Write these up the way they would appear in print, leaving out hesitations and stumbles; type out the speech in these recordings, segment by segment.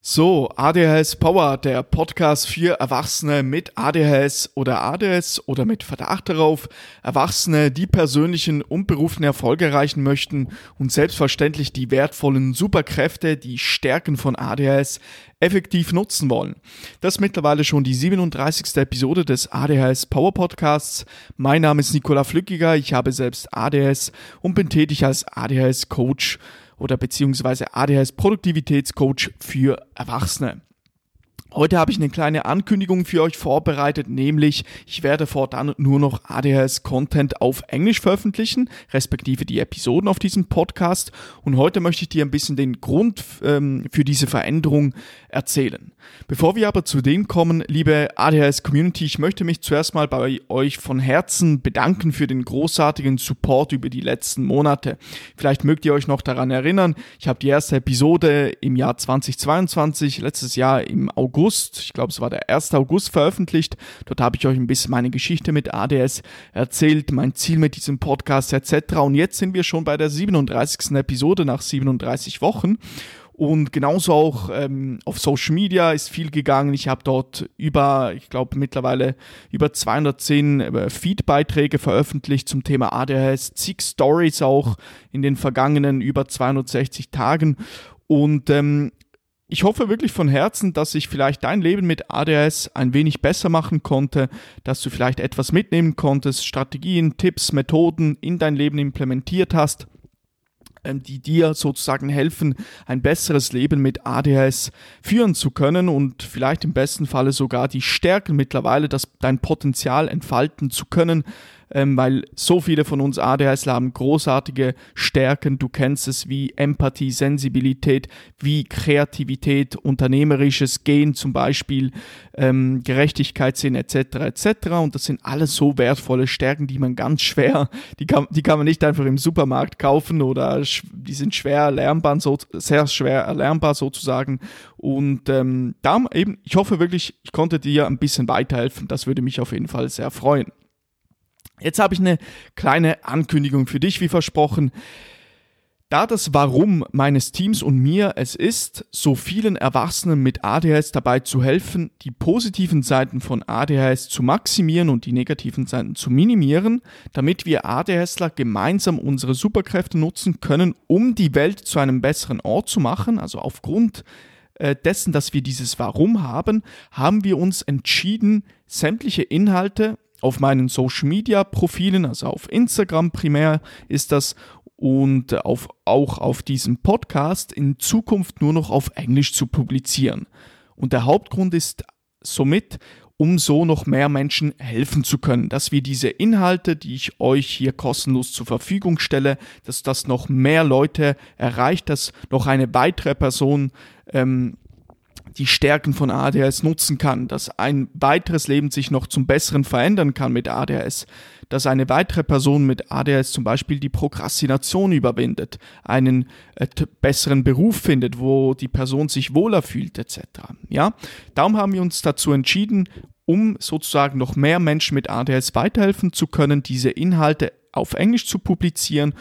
So, ADHS Power, der Podcast für Erwachsene mit ADHS oder mit Verdacht darauf. Erwachsene, die persönlichen und beruflichen Erfolge erreichen möchten und selbstverständlich die wertvollen Superkräfte, die Stärken von ADHS effektiv nutzen wollen. Das ist mittlerweile schon die 37. Episode des ADHS Power Podcasts. Mein Name ist Nicola Flückiger, ich habe selbst ADHS und bin tätig als ADHS Coach oder beziehungsweise ADHS Produktivitätscoach für Erwachsene. Heute habe ich eine kleine Ankündigung für euch vorbereitet, nämlich ich werde fortan nur noch ADHS-Content auf Englisch veröffentlichen, respektive die Episoden auf diesem Podcast. Und heute möchte ich dir ein bisschen den Grund für diese Veränderung erzählen. Bevor wir aber zu dem kommen, liebe ADHS-Community, ich möchte mich zuerst mal bei euch von Herzen bedanken für den großartigen Support über die letzten Monate. Vielleicht mögt ihr euch noch daran erinnern, ich habe die erste Episode im Jahr 2022, letztes Jahr im August, ich glaube es war der 1. August veröffentlicht. Dort habe ich euch ein bisschen meine Geschichte mit ADHS erzählt, mein Ziel mit diesem Podcast etc. Und jetzt sind wir schon bei der 37. Episode nach 37 Wochen. Und genauso auch auf Social Media ist viel gegangen. Ich habe dort mittlerweile über 210 Feed-Beiträge veröffentlicht zum Thema ADHS, zig Stories auch in den vergangenen über 260 Tagen. Und ich hoffe wirklich von Herzen, dass ich vielleicht dein Leben mit ADHS ein wenig besser machen konnte, dass du vielleicht etwas mitnehmen konntest, Strategien, Tipps, Methoden in dein Leben implementiert hast, die dir sozusagen helfen, ein besseres Leben mit ADHS führen zu können und vielleicht im besten Falle sogar die Stärken mittlerweile, dein Potenzial entfalten zu können, weil so viele von uns ADHSler haben großartige Stärken, du kennst es wie Empathie, Sensibilität, wie Kreativität, unternehmerisches Gehen zum Beispiel, Gerechtigkeitssinn etc. und das sind alles so wertvolle Stärken, die man ganz schwer, die kann man nicht einfach im Supermarkt kaufen oder die sind schwer erlernbar, sehr schwer erlernbar sozusagen und darum eben, ich hoffe wirklich, ich konnte dir ein bisschen weiterhelfen, das würde mich auf jeden Fall sehr freuen. Jetzt habe ich eine kleine Ankündigung für dich, wie versprochen. Da das Warum meines Teams und mir es ist, so vielen Erwachsenen mit ADHS dabei zu helfen, die positiven Seiten von ADHS zu maximieren und die negativen Seiten zu minimieren, damit wir ADHSler gemeinsam unsere Superkräfte nutzen können, um die Welt zu einem besseren Ort zu machen. Also aufgrund dessen, dass wir dieses Warum haben, haben wir uns entschieden, sämtliche Inhalte auf meinen Social-Media-Profilen, also auf Instagram primär ist das und auch auf diesem Podcast in Zukunft nur noch auf Englisch zu publizieren. Und der Hauptgrund ist somit, um so noch mehr Menschen helfen zu können, dass wir diese Inhalte, die ich euch hier kostenlos zur Verfügung stelle, dass das noch mehr Leute erreicht, dass noch eine weitere Person die Stärken von ADHS nutzen kann, dass ein weiteres Leben sich noch zum Besseren verändern kann mit ADHS, dass eine weitere Person mit ADHS zum Beispiel die Prokrastination überwindet, einen besseren Beruf findet, wo die Person sich wohler fühlt etc. Ja? Darum haben wir uns dazu entschieden, um sozusagen noch mehr Menschen mit ADHS weiterhelfen zu können, diese Inhalte auf Englisch zu publizieren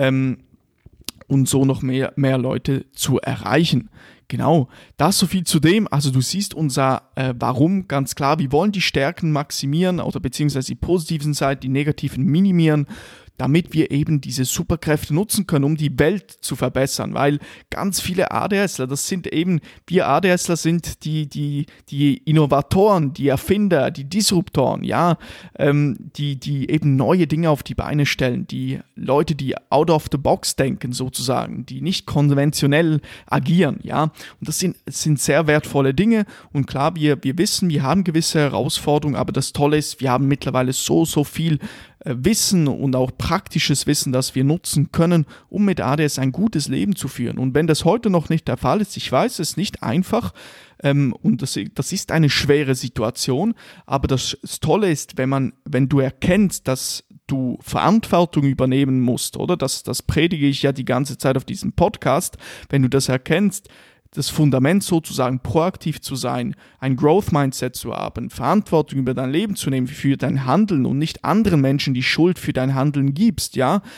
und so noch mehr Leute zu erreichen. Genau, das so viel zu dem, also du siehst unser Warum ganz klar, wir wollen die Stärken maximieren oder beziehungsweise die positiven Seiten, die negativen minimieren, damit wir eben diese Superkräfte nutzen können, um die Welt zu verbessern, weil ganz viele ADHSler, wir ADHSler sind die Innovatoren, die Erfinder, die Disruptoren, ja, die eben neue Dinge auf die Beine stellen, die Leute, die out of the box denken sozusagen, die nicht konventionell agieren, ja, und das sind sehr wertvolle Dinge und klar, wir wissen, wir haben gewisse Herausforderungen, aber das Tolle ist, wir haben mittlerweile so viel Wissen und auch praktisches Wissen, das wir nutzen können, um mit ADHS ein gutes Leben zu führen. Und wenn das heute noch nicht der Fall ist, ich weiß, es ist nicht einfach und das ist eine schwere Situation, aber das Tolle ist, wenn du erkennst, dass du Verantwortung übernehmen musst, oder? Das predige ich ja die ganze Zeit auf diesem Podcast, wenn du das erkennst, das Fundament sozusagen proaktiv zu sein, ein Growth-Mindset zu haben, Verantwortung über dein Leben zu nehmen für dein Handeln und nicht anderen Menschen die Schuld für dein Handeln gibst, ja,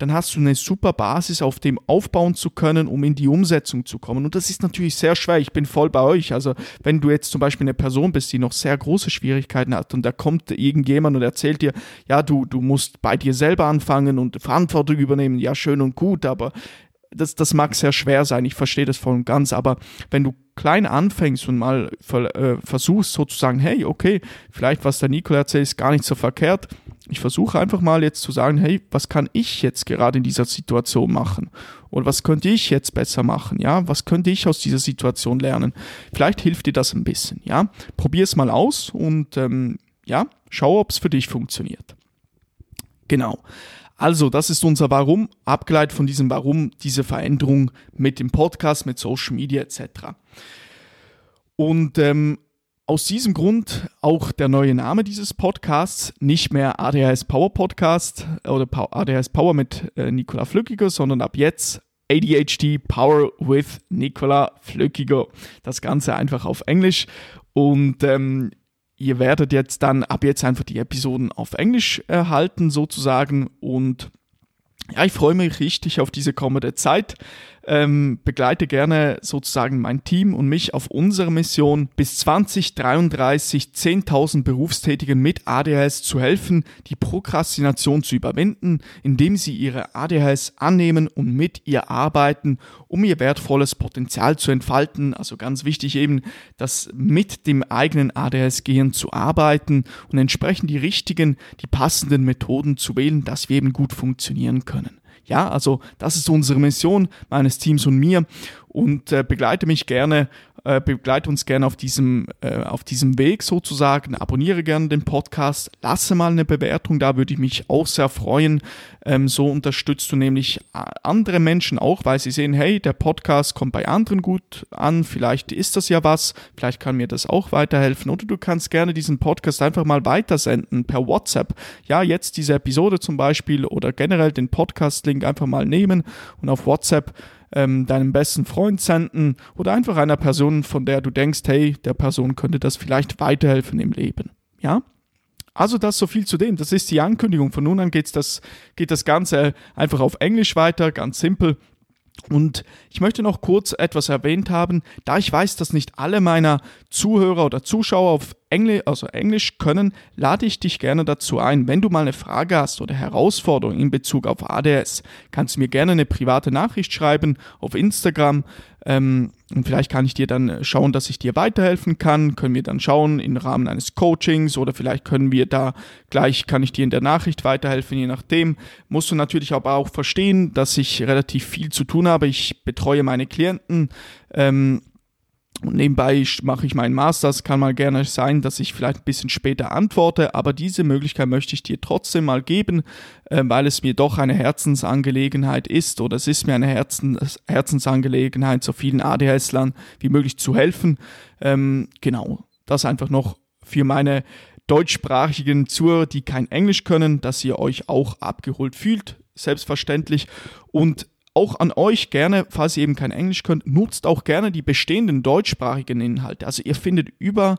dann hast du eine super Basis, auf dem aufbauen zu können, um in die Umsetzung zu kommen. Und das ist natürlich sehr schwer. Ich bin voll bei euch. Also wenn du jetzt zum Beispiel eine Person bist, die noch sehr große Schwierigkeiten hat und da kommt irgendjemand und erzählt dir, ja, du musst bei dir selber anfangen und Verantwortung übernehmen, ja, schön und gut, aber das mag sehr schwer sein, ich verstehe das voll und ganz, aber wenn du klein anfängst und mal versuchst sozusagen, hey, okay, vielleicht was der Nicola erzählt, ist gar nicht so verkehrt. Ich versuche einfach mal jetzt zu sagen, hey, was kann ich jetzt gerade in dieser Situation machen? Oder was könnte ich jetzt besser machen? Ja, was könnte ich aus dieser Situation lernen? Vielleicht hilft dir das ein bisschen, ja. Probier es mal aus und schau, ob es für dich funktioniert. Genau. Also, das ist unser Warum, abgeleitet von diesem Warum, diese Veränderung mit dem Podcast, mit Social Media etc. Und aus diesem Grund auch der neue Name dieses Podcasts, nicht mehr ADHS Power Podcast oder ADHS Power mit Nicola Flückiger, sondern ab jetzt ADHD Power with Nicola Flückiger. Das Ganze einfach auf Englisch und ihr werdet jetzt dann ab jetzt einfach die Episoden auf Englisch erhalten sozusagen und ja, ich freue mich richtig auf diese kommende Zeit. Begleite gerne sozusagen mein Team und mich auf unserer Mission, bis 2033 10.000 Berufstätigen mit ADHS zu helfen, die Prokrastination zu überwinden, indem sie ihre ADHS annehmen und mit ihr arbeiten, um ihr wertvolles Potenzial zu entfalten. Also ganz wichtig eben, das mit dem eigenen ADHS-Gehirn zu arbeiten und entsprechend die passenden Methoden zu wählen, dass wir eben gut funktionieren können. Ja, also das ist unsere Mission meines Teams und mir und begleite uns gerne auf diesem Weg sozusagen, abonniere gerne den Podcast, lasse mal eine Bewertung, da würde ich mich auch sehr freuen. So unterstützt du nämlich andere Menschen auch, weil sie sehen, hey, der Podcast kommt bei anderen gut an, vielleicht ist das ja was, vielleicht kann mir das auch weiterhelfen oder du kannst gerne diesen Podcast einfach mal weitersenden per WhatsApp. Ja, jetzt diese Episode zum Beispiel oder generell den Podcast-Link einfach mal nehmen und auf WhatsApp deinem besten Freund senden oder einfach einer Person, von der du denkst, hey, der Person könnte das vielleicht weiterhelfen im Leben. Ja? Also das so viel zu dem. Das ist die Ankündigung. Von nun an geht das Ganze einfach auf Englisch weiter, ganz simpel. Und ich möchte noch kurz etwas erwähnt haben, da ich weiß, dass nicht alle meiner Zuhörer oder Zuschauer auf Englisch können, lade ich dich gerne dazu ein. Wenn du mal eine Frage hast oder Herausforderung in Bezug auf ADHS, kannst du mir gerne eine private Nachricht schreiben auf Instagram und vielleicht kann ich dir dann schauen, dass ich dir weiterhelfen kann. Können wir dann schauen im Rahmen eines Coachings oder vielleicht kann ich dir in der Nachricht weiterhelfen, je nachdem. Musst du natürlich aber auch verstehen, dass ich relativ viel zu tun habe. Ich betreue meine Klienten, und nebenbei mache ich meinen Master. Es kann mal gerne sein, dass ich vielleicht ein bisschen später antworte, aber diese Möglichkeit möchte ich dir trotzdem mal geben, weil es mir doch eine Herzensangelegenheit ist oder es ist mir eine Herzensangelegenheit, so vielen ADHS-Lern wie möglich zu helfen. Genau, das einfach noch für meine deutschsprachigen Zuhörer, die kein Englisch können, dass ihr euch auch abgeholt fühlt, selbstverständlich. Und auch an euch gerne, falls ihr eben kein Englisch könnt, nutzt auch gerne die bestehenden deutschsprachigen Inhalte. Also ihr findet über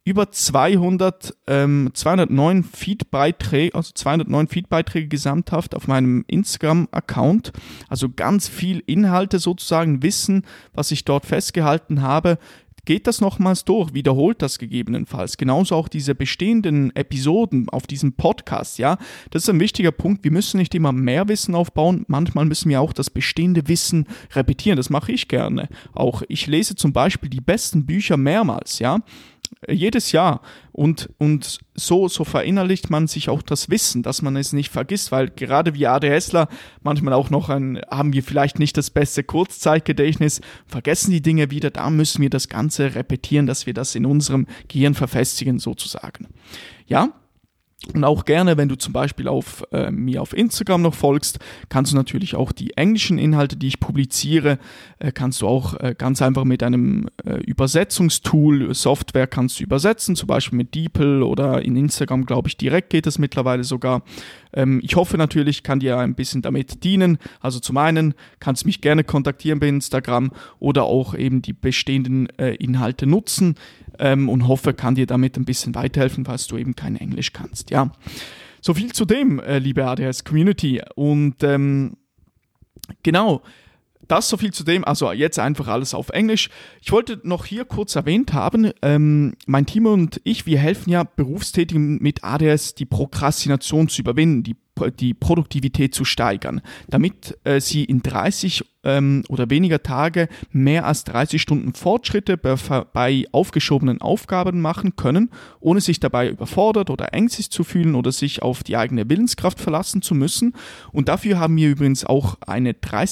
209 Feedbeiträge gesamthaft auf meinem Instagram-Account. Also ganz viel Inhalte sozusagen, Wissen, was ich dort festgehalten habe. Geht das nochmals durch, wiederholt das gegebenenfalls. Genauso auch diese bestehenden Episoden auf diesem Podcast, ja. Das ist ein wichtiger Punkt. Wir müssen nicht immer mehr Wissen aufbauen. Manchmal müssen wir auch das bestehende Wissen repetieren. Das mache ich gerne. Auch ich lese zum Beispiel die besten Bücher mehrmals, ja. Jedes Jahr und so verinnerlicht man sich auch das Wissen, dass man es nicht vergisst, weil gerade wir ADHSler manchmal auch noch haben wir vielleicht nicht das beste Kurzzeitgedächtnis, vergessen die Dinge wieder, da müssen wir das Ganze repetieren, dass wir das in unserem Gehirn verfestigen sozusagen. Ja? Und auch gerne, wenn du zum Beispiel mir auf Instagram noch folgst, kannst du natürlich auch die englischen Inhalte, die ich publiziere, kannst du auch ganz einfach mit einem Übersetzungstool, Software kannst du übersetzen, zum Beispiel mit DeepL oder in Instagram, glaube ich, direkt geht es mittlerweile sogar. Ich hoffe natürlich, kann dir ein bisschen damit dienen. Also zum einen kannst du mich gerne kontaktieren bei Instagram oder auch eben die bestehenden Inhalte nutzen und hoffe, kann dir damit ein bisschen weiterhelfen, falls du eben kein Englisch kannst. Ja. So viel zu dem, liebe ADHS-Community. Und genau, das so viel zu dem, also jetzt einfach alles auf Englisch. Ich wollte noch hier kurz erwähnt haben, mein Team und ich, wir helfen ja Berufstätigen mit ADHS, die Prokrastination zu überwinden, die Produktivität zu steigern, damit sie in 30 oder weniger Tage mehr als 30 Stunden Fortschritte bei aufgeschobenen Aufgaben machen können, ohne sich dabei überfordert oder ängstlich zu fühlen oder sich auf die eigene Willenskraft verlassen zu müssen. Und dafür haben wir übrigens auch ein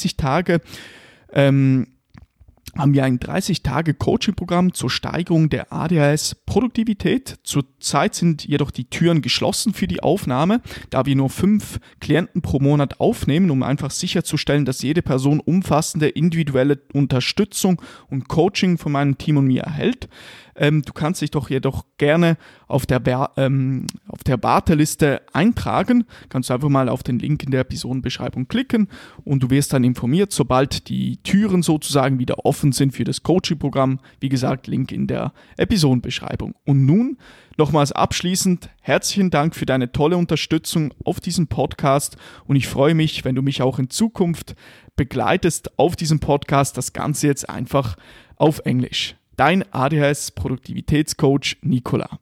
30-Tage-Coaching-Programm zur Steigerung der ADHS-Produktivität. Zurzeit sind jedoch die Türen geschlossen für die Aufnahme, da wir nur 5 Klienten pro Monat aufnehmen, um einfach sicherzustellen, dass jede Person umfassende individuelle Unterstützung und Coaching von meinem Team und mir erhält. Du kannst dich doch jedoch gerne auf der Warteliste eintragen. Kannst du einfach mal auf den Link in der Episodenbeschreibung klicken und du wirst dann informiert, sobald die Türen sozusagen wieder offen sind für das Coaching-Programm. Wie gesagt, Link in der Episodenbeschreibung. Und nun nochmals abschließend, herzlichen Dank für deine tolle Unterstützung auf diesem Podcast und ich freue mich, wenn du mich auch in Zukunft begleitest auf diesem Podcast, das Ganze jetzt einfach auf Englisch. Dein ADHS-Produktivitätscoach Nicola.